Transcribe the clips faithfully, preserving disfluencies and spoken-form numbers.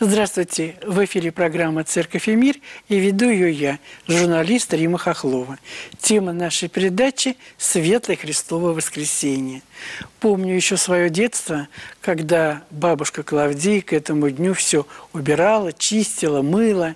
Здравствуйте! В эфире программа «Церковь и мир» и веду ее я, журналист Рима Хохлова. Тема нашей передачи – «Светлое Христово воскресенье». Помню еще свое детство, когда бабушка Клавдия к этому дню все убирала, чистила, мыла.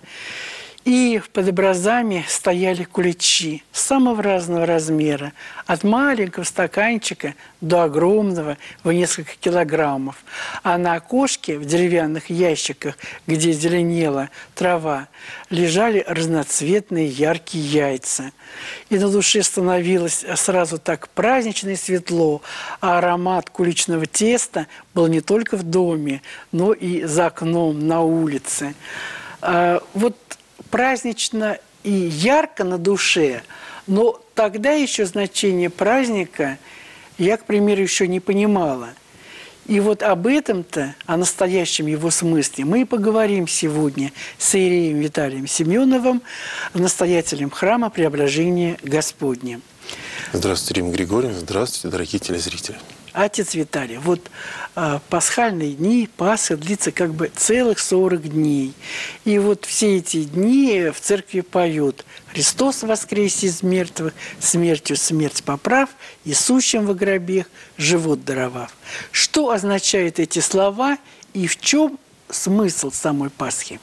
И под образами стояли куличи самого разного размера, от маленького стаканчика до огромного в несколько килограммов. А на окошке в деревянных ящиках, где зеленела трава, лежали разноцветные яркие яйца. И на душе становилось сразу так празднично и светло, а аромат куличного теста был не только в доме, но и за окном на улице. А вот празднично и ярко на душе, но тогда еще значение праздника я, к примеру, еще не понимала. И вот об этом-то, о настоящем его смысле, мы и поговорим сегодня с иереем Виталием Семеновым, настоятелем храма Преображения Господня. Здравствуйте, Рима Григорьевна. Здравствуйте, дорогие телезрители. Отец Виталий, вот э, пасхальные дни, Пасха длится как бы целых сорок дней. И вот все эти дни в церкви поют: «Христос воскрес из мертвых, смертью смерть поправ, и сущим во гробех живот даровав». Что означают эти слова и в чем смысл самой Пасхи?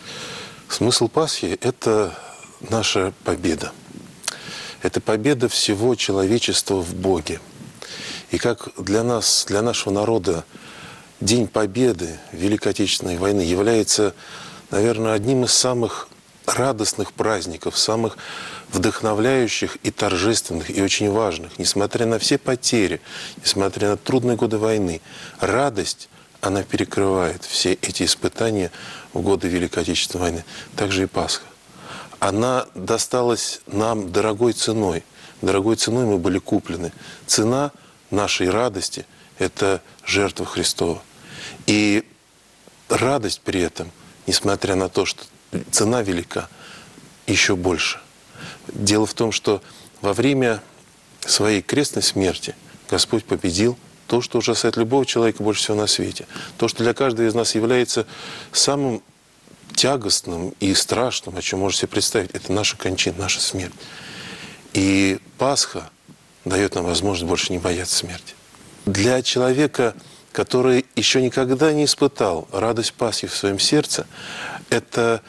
Смысл Пасхи – это наша победа. Это победа всего человечества в Боге. И как для нас, для нашего народа, День Победы Великой Отечественной войны является, наверное, одним из самых радостных праздников, самых вдохновляющих и торжественных, и очень важных. Несмотря на все потери, несмотря на трудные годы войны, радость, она перекрывает все эти испытания в годы Великой Отечественной войны. Также и Пасха. Она досталась нам дорогой ценой. Дорогой ценой мы были куплены. Цена нашей радости – это жертва Христова. И радость при этом, несмотря на то, что цена велика, еще больше. Дело в том, что во время своей крестной смерти Господь победил то, что ужасает любого человека больше всего на свете. То, что для каждого из нас является самым тягостным и страшным, о чем можно себе представить, это наша кончина, наша смерть. И Пасха дает нам возможность больше не бояться смерти. Для человека, который еще никогда не испытал радость Пасхи в своем сердце, это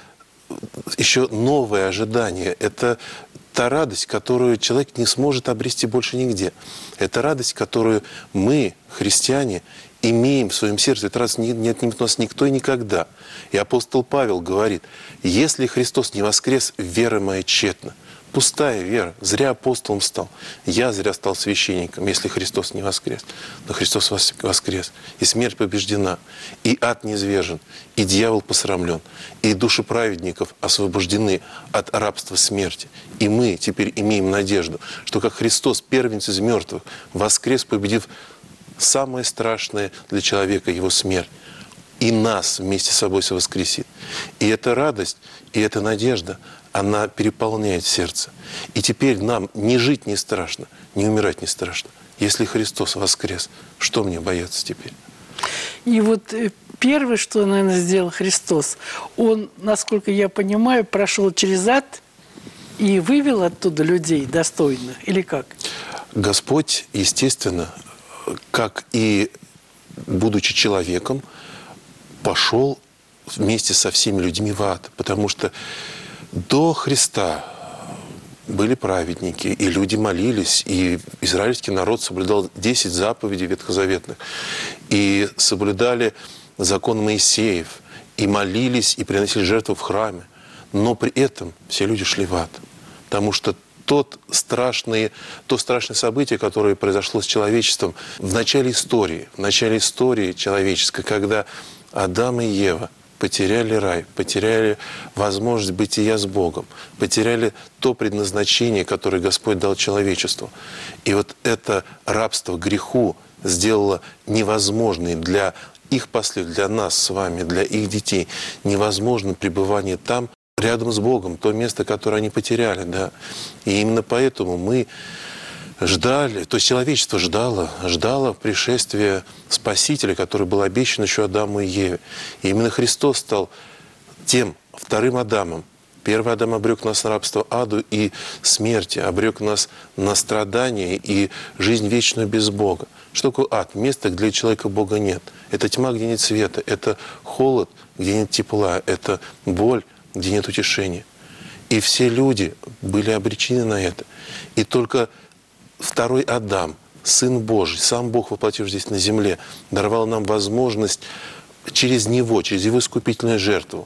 еще новое ожидание, это та радость, которую человек не сможет обрести больше нигде. Это радость, которую мы, христиане, имеем в своем сердце. Это радость не, не отнимет у нас никто и никогда. И апостол Павел говорит: если Христос не воскрес, вера моя тщетна. Пустая вера. Зря апостолом стал. Я зря стал священником, если Христос не воскрес. Но Христос воскрес. И смерть побеждена. И ад низвержен. И дьявол посрамлен. И души праведников освобождены от рабства смерти. И мы теперь имеем надежду, что как Христос, первенец из мертвых, воскрес, победив самое страшное для человека, его смерть, и нас вместе с собой совоскресит. И эта радость, и эта надежда, она переполняет сердце. И теперь нам не жить не страшно, не умирать не страшно. Если Христос воскрес, что мне бояться теперь? И вот первое, что, наверное, сделал Христос, Он, насколько я понимаю, прошел через ад и вывел оттуда людей достойных, или как? Господь, естественно, как и будучи человеком, пошел вместе со всеми людьми в ад, потому что до Христа были праведники, и люди молились, и израильский народ соблюдал десять заповедей ветхозаветных, и соблюдали закон Моисеев, и молились, и приносили жертву в храме. Но при этом все люди шли в ад, потому что тот страшный, то страшное событие, которое произошло с человечеством в начале истории, в начале истории человеческой, когда Адам и Ева потеряли рай, потеряли возможность бытия с Богом, потеряли то предназначение, которое Господь дал человечеству. И вот это рабство греху сделало невозможным для их последствий, для нас с вами, для их детей, невозможным пребывание там, рядом с Богом, то место, которое они потеряли. Да? И именно поэтому мы ждали, то есть человечество ждало, ждало пришествия Спасителя, который был обещан еще Адаму и Еве. И именно Христос стал тем вторым Адамом. Первый Адам обрек нас на рабство аду и смерти, обрек нас на страдания и жизнь вечную без Бога. Что такое ад? Место, где для человека Бога нет. Это тьма, где нет света, это холод, где нет тепла, это боль, где нет утешения. И все люди были обречены на это. И только второй Адам, Сын Божий, сам Бог, воплотившись здесь на земле, даровал нам возможность через Него, через Его искупительную жертву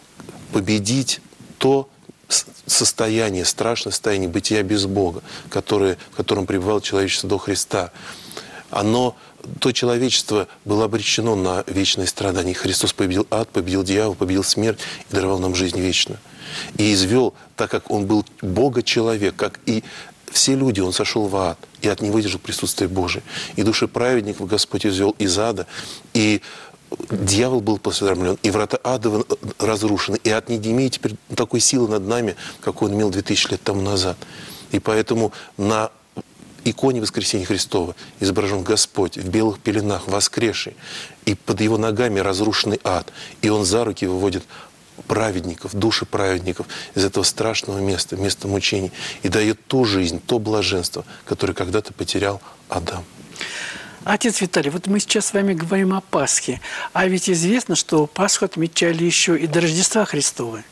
победить то состояние, страшное состояние бытия без Бога, которое, в котором пребывало человечество до Христа. Оно, то человечество было обречено на вечное страдание. Христос победил ад, победил дьявола, победил смерть и даровал нам жизнь вечную. И извел, так как Он был Бога-человек, как и все люди, Он сошел в ад и от Него выдержал присутствие Божие. И души праведников Господь извел из ада, и дьявол был посрамлен, и врата ада разрушены, и ад не имеет теперь такой силы над нами, какой он имел две тысячи лет тому назад. И поэтому на иконе воскресения Христова изображен Господь в белых пеленах, воскресший, и под Его ногами разрушенный ад. И Он за руки выводит праведников, души праведников из этого страшного места, места мучений, и дает ту жизнь, то блаженство, которое когда-то потерял Адам. Отец Виталий, вот мы сейчас с вами говорим о Пасхе, а ведь известно, что Пасху отмечали еще и до Рождества Христова.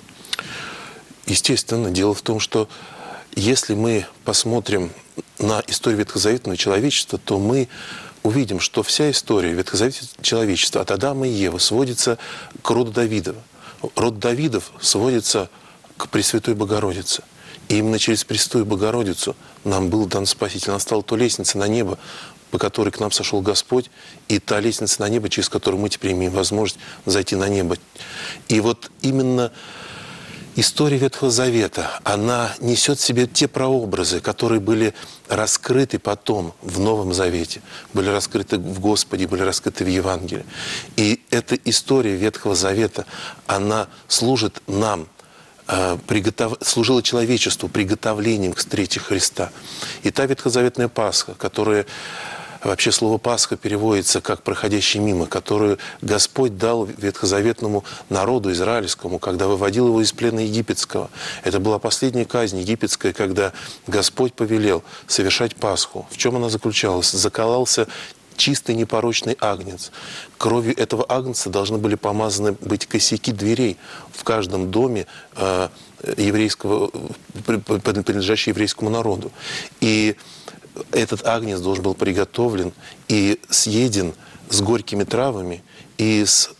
Естественно, дело в том, что если мы посмотрим на историю ветхозаветного человечества, то мы увидим, что вся история ветхозаветного человечества от Адама и Евы сводится к роду Давидова. Род Давидов сводится к Пресвятой Богородице. И именно через Пресвятую Богородицу нам был дан Спаситель. Она стала то лестница на небо, по которой к нам сошел Господь, и та лестница на небо, через которую мы теперь имеем возможность зайти на небо. И вот именно история Ветхого Завета, она несет в себе те прообразы, которые были раскрыты потом в Новом Завете, были раскрыты в Господе, были раскрыты в Евангелии. И эта история Ветхого Завета, она служит нам, Приготов... служила человечеству приготовлением к встрече Христа. И та ветхозаветная Пасха, которая, вообще слово Пасха переводится как «проходящий мимо», которую Господь дал ветхозаветному народу израильскому, когда выводил его из плена египетского. Это была последняя казнь египетская, когда Господь повелел совершать Пасху. В чем она заключалась? Закололся чистый непорочный агнец. Кровью этого агнца должны были помазаны быть косяки дверей в каждом доме э, еврейского, принадлежащего еврейскому народу. И этот агнец должен был приготовлен и съеден с горькими травами и с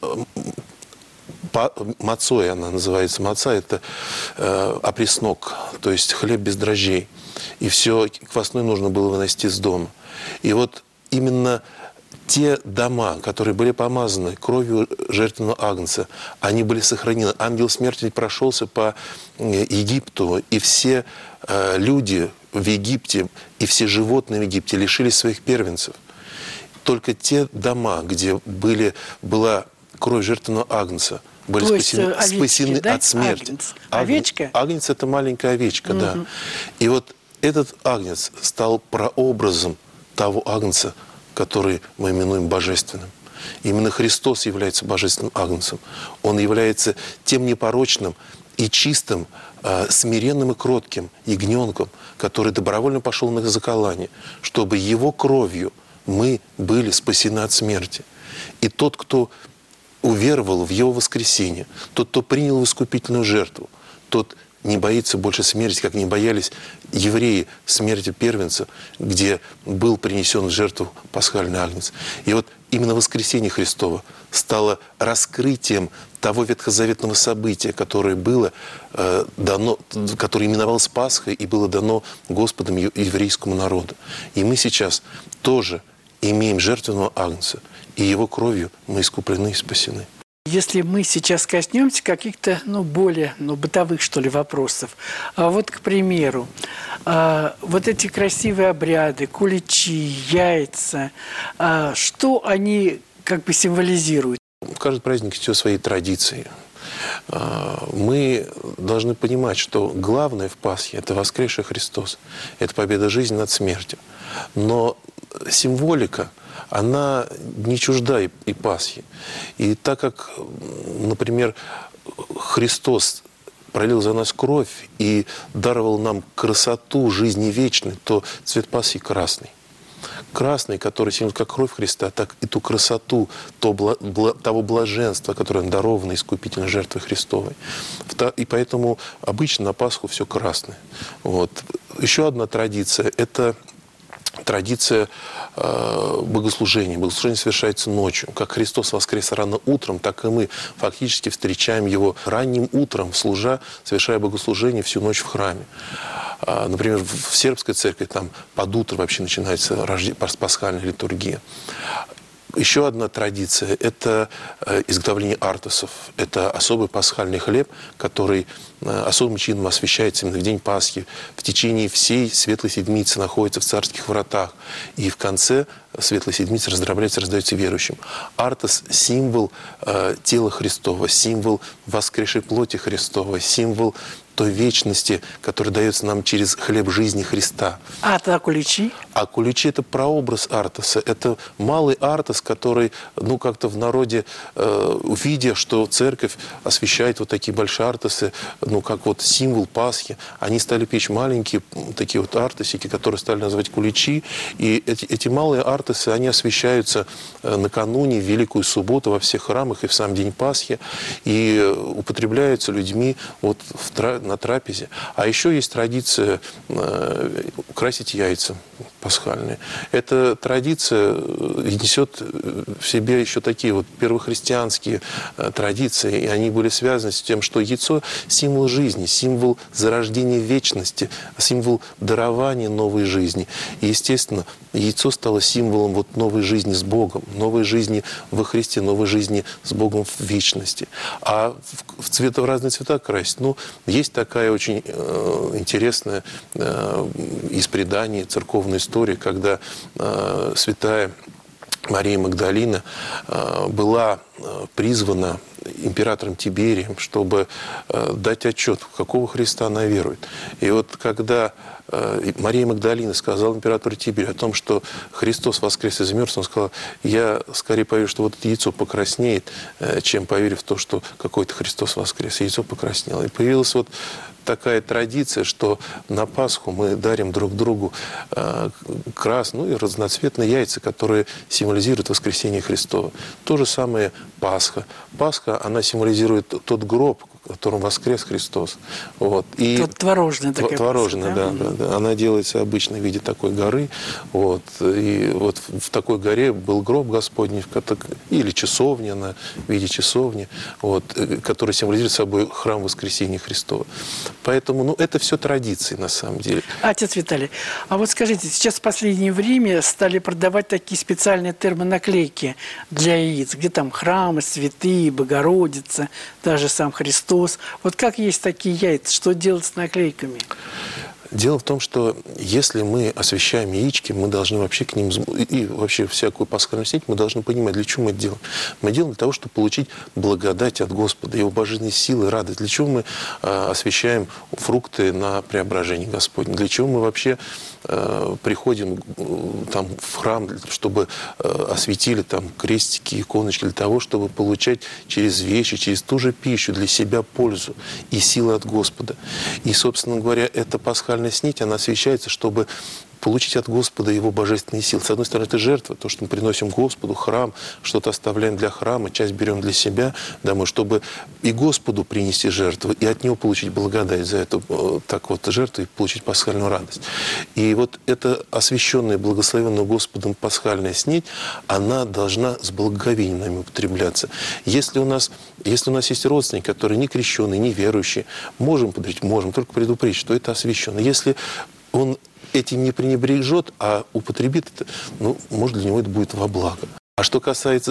э, мацой, она называется маца, это э, опреснок, то есть хлеб без дрожжей. И все квасное нужно было выносить из дома. И вот именно те дома, которые были помазаны кровью жертвенного агнца, они были сохранены. Ангел смерти прошелся по Египту, и все э, люди в Египте, и все животные в Египте лишились своих первенцев. Только те дома, где были, была кровь жертвенного агнца, были То спасены, есть, овечки, спасены да? от смерти. Агнец. Агнец, Овечка? Агнец – это маленькая овечка, угу. Да. И вот этот агнец стал прообразом того агнца, который мы именуем божественным. Именно Христос является божественным агнцем. Он является тем непорочным и чистым, смиренным и кротким ягненком, который добровольно пошел на заколание, чтобы Его кровью мы были спасены от смерти. И тот, кто уверовал в Его воскресение, тот, кто принял его искупительную жертву, тот не боится больше смерти, как не боялись евреи смерти первенца, где был принесен в жертву пасхальный агнец. И вот именно воскресение Христово стало раскрытием того ветхозаветного события, которое было э, дано, которое именовалось Пасхой и было дано Господом еврейскому народу. И мы сейчас тоже имеем жертвенного агнца, и его кровью мы искуплены и спасены. Если мы сейчас коснемся каких-то, ну, более, ну, бытовых, что ли, вопросов. А вот, к примеру, а, вот эти красивые обряды, куличи, яйца, а, что они как бы символизируют? Каждый праздник несет свои традиции. Мы должны понимать, что главное в Пасхе – это воскресший Христос, это победа жизни над смертью. Но символика, она не чужда и, и Пасхи. И так как, например, Христос пролил за нас кровь и даровал нам красоту жизни вечной, то цвет Пасхи красный. Красный, который символизирует как кровь Христа, так и ту красоту то бла, бла, того блаженства, которое даровано искупительной жертвой Христовой. И поэтому обычно на Пасху все красное. Вот. Еще одна традиция – это традиция э, богослужения. Богослужение совершается ночью. Как Христос воскрес рано утром, так и мы фактически встречаем Его ранним утром, служа, совершая богослужение всю ночь в храме. А, например, в сербской церкви там под утро вообще начинается рожде... пасхальная литургия. Еще одна традиция – это изготовление артосов. Это особый пасхальный хлеб, который особым чином освящается именно в день Пасхи. В течение всей Светлой Седмицы находится в царских вратах. И в конце Светлой Седмицы раздробляется, раздается верующим. Артос – символ э, тела Христова, символ воскресшей плоти Христовой, символ той вечности, которая дается нам через хлеб жизни Христа. А это куличи? А куличи – это прообраз артоса. Это малый артос, который, ну, как-то в народе, э, увидя, что церковь освящает вот такие большие артосы, ну, как вот символ Пасхи, они стали печь маленькие такие вот артосики, которые стали называть куличи. И эти, эти малые артосы, они освящаются накануне, в Великую Субботу, во всех храмах и в сам день Пасхи, и употребляются людьми вот в тра... на трапезе. А еще есть традиция э, красить яйца пасхальные. Эта традиция несет в себе еще такие вот первохристианские э, традиции, и они были связаны с тем, что яйцо – символ жизни, символ зарождения вечности, символ дарования новой жизни. И, естественно, яйцо стало символом вот новой жизни с Богом, новой жизни во Христе, новой жизни с Богом в вечности. А в, в, цвета, в разные цвета красить, ну, есть такая очень э, интересная э, из преданий церковная история, когда э, святая Мария Магдалина э, была э, призвана императором Тиберием, чтобы э, дать отчет, в какого Христа она верует. И вот когда э, Мария Магдалина сказала императору Тиберию о том, что Христос воскрес из мертвых, он сказал: я скорее поверю, что вот это яйцо покраснеет, э, чем поверю в то, что какой-то Христос воскрес. И яйцо покраснело. И появилась вот такая традиция, что на Пасху мы дарим друг другу э, красные, ну и разноцветные яйца, которые символизируют воскресение Христова. То же самое Пасха. Пасха, она символизирует тот гроб, в котором воскрес Христос. Вот. И Тут творожная такая Творожная, Пасха, да, да, да. Она делается обычно в виде такой горы. Вот. И вот в такой горе был гроб Господний, или часовня, она в виде часовни, вот, который символизирует собой храм воскресения Христова. Поэтому, ну, это все традиции, на самом деле. Отец Виталий, а вот скажите, сейчас в последнее время стали продавать такие специальные термонаклейки для яиц, где там храмы, святые, Богородица, даже сам Христос. Вот как есть такие яйца, что делать с наклейками? Дело в том, что если мы освящаем яички, мы должны вообще к ним, и вообще всякую пасхальную снеть, мы должны понимать, для чего мы это делаем. Мы делаем для того, чтобы получить благодать от Господа, Его божественной силы, радость. Для чего мы э, освящаем фрукты на преображение Господне? Для чего мы вообще э, приходим э, там, в храм, чтобы э, осветили там крестики, иконочки, для того, чтобы получать через вещи, через ту же пищу для себя пользу и силы от Господа. И, собственно говоря, это пасхальная снеть, она освящается, чтобы получить от Господа Его божественные силы. С одной стороны, это жертва, то, что мы приносим Господу, храм, что-то оставляем для храма, часть берем для себя домой, чтобы и Господу принести жертву, и от Него получить благодать за эту так вот жертву и получить пасхальную радость. И вот эта освященная, благословенная Господом пасхальная снеть, она должна с благоговением нами употребляться. Если у нас, если у нас есть родственники, которые не крещенные, не верующие, можем подарить, можем, только предупредить, что это освященно. Если он этим не пренебрежет, а употребит это, ну, может, для него это будет во благо. А что касается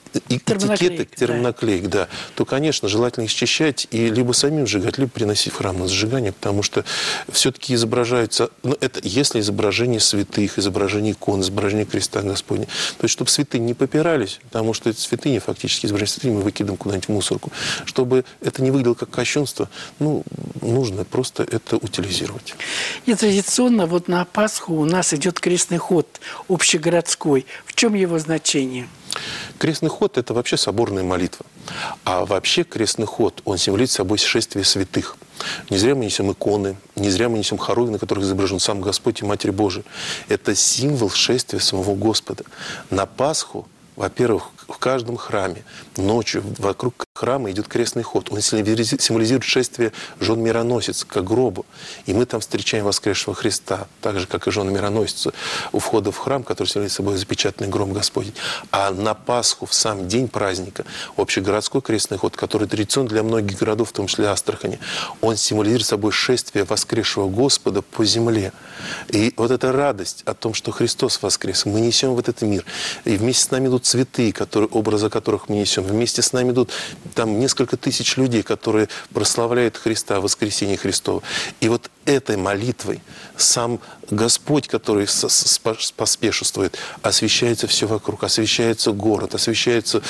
и этикеты, термонаклеек, да. да, то, конечно, желательно их счищать и либо самим сжигать, либо приносить в храм на сжигание, потому что все-таки изображаются, ну, это если изображение святых, изображение икон, изображение креста Господня, то есть, чтобы святыни не попирались, потому что это святыни, фактически, изображение святыни мы выкидываем куда-нибудь в мусорку, чтобы это не выглядело как кощунство, ну, нужно просто это утилизировать. И традиционно вот на Пасху у нас идет крестный ход общегородской. В чем его значение? Крестный ход – это вообще соборная молитва. А вообще крестный ход, он символизирует собой шествие святых. Не зря мы несем иконы, не зря мы несем хоругви, на которых изображен сам Господь и Матерь Божия. Это символ шествия самого Господа. На Пасху, во-первых, в каждом храме ночью вокруг храма идет крестный ход. Он символизирует шествие жен мироносец к гробу. И мы там встречаем воскресшего Христа, так же, как и жены мироносицы, у входа в храм, который символизирует собой запечатанный гроб Господень. А на Пасху, в сам день праздника, общегородской крестный ход, который традиционно для многих городов, в том числе Астрахани, он символизирует собой шествие воскресшего Господа по земле. И вот эта радость о том, что Христос воскрес, мы несем в этот мир. И вместе с нами идут цветы, которые, образы которых мы несем. Вместе с нами идут там несколько тысяч людей, которые прославляют Христа, воскресение Христово. И вот этой молитвой сам Господь, который поспешествует, освещается все вокруг, освещается город, освещается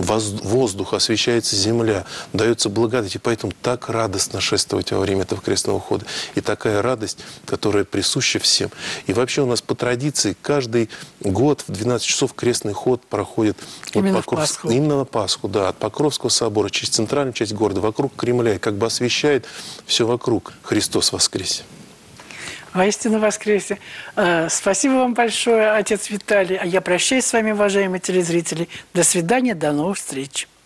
воздух, освещается земля, дается благодать. И поэтому так радостно шествовать во время этого крестного хода. И такая радость, которая присуща всем. И вообще у нас по традиции каждый год в двенадцать часов крестный ход проходит именно, вот Покров... в Пасху. именно на Пасху, да, от Покровского собора через центральную часть города, вокруг Кремля, и как бы освещает все вокруг. Христос воскресе! Воистину воскресе! Спасибо вам большое, отец Виталий. А я прощаюсь с вами, уважаемые телезрители. До свидания, до новых встреч.